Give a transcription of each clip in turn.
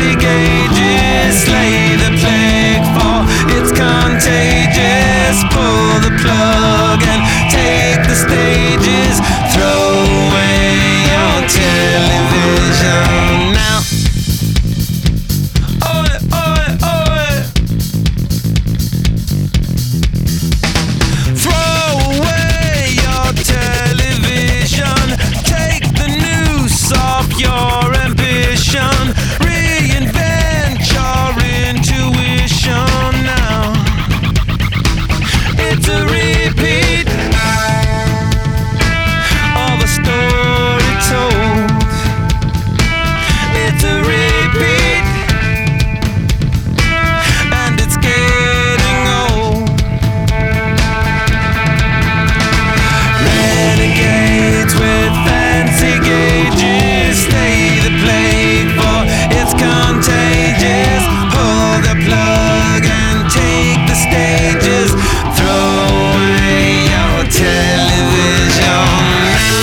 fancy gauges, slay the plague, for it's contagious. Pull the plug and take the stages. Throw away your television now. Oi, oi, oi. Throw away your television. Take the noose off your ambition. Reinvent your intuition now. It's a repeat of a story told. It's a repeat, and it's getting old. Renegades with fancy gauges, stay the plague, for it's contagious. Pull the plug and take the stages. Throw away your television now.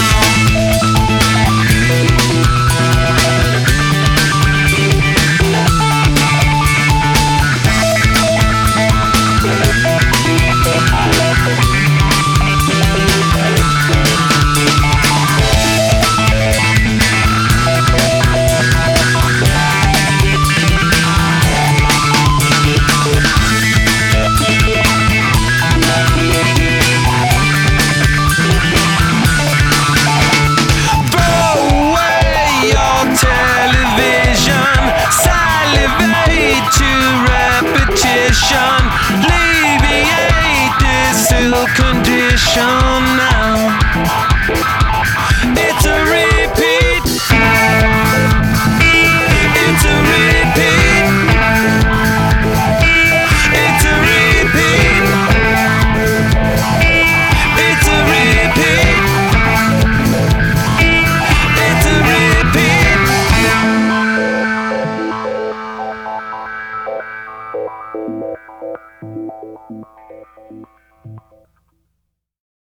Throw away your television. Salivate to repetition. Alleviate this ill condition now.